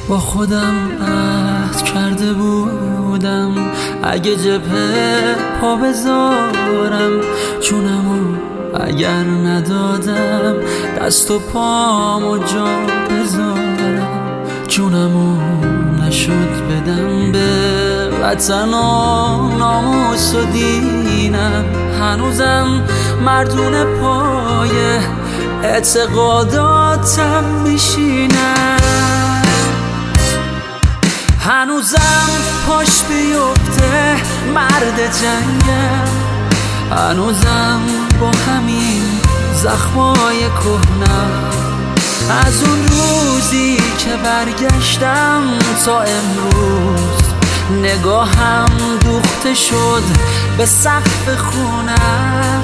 با خودم عهد کرده بودم اگه جبهه پا بذارم جونمو اگر ندادم دست و پامو جا بذارم جونمو نشد بدم به وطن و ناموس و دینم هنوزم مردون پای اعتقاداتم میشینم هنوزم پاش بیفته مرد جنگم هنوزم با همین زخمای کهنم از اون روزی که برگشتم تا امروز نگاهم دوخته شد به سقف خونم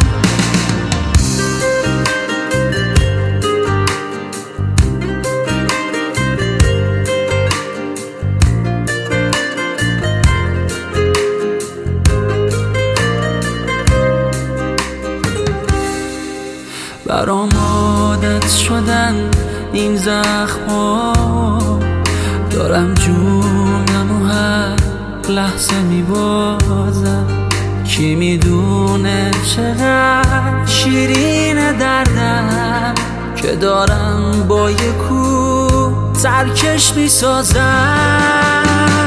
برام عادت شدن این زخما دارم جونمو هر لحظه میبازم کی میدونه چقدر شیرین دردم که دارم با یه کوه ترکش میسازم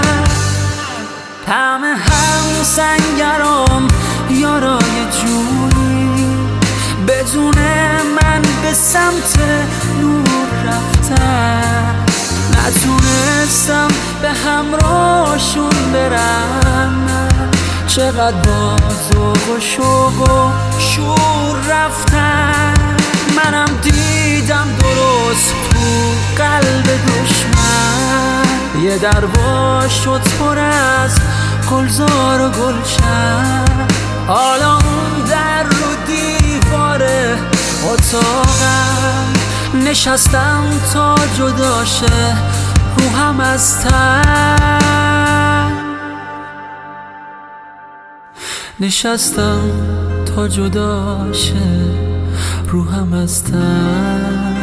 همه هم سنگرام یارای جونی بدون من به سمت نور رفتن نتونستم به همراهشون برم چقدر با ذوق و شوق و شور رفتن منم دیدم درست تو قلب دشمن یه دروا شد پر از گلزار و گلشن حالا اون در رو دیوار اتاقم نشستم تا جدا شه روحم از تن نشستم تا جدا شه روحم از تن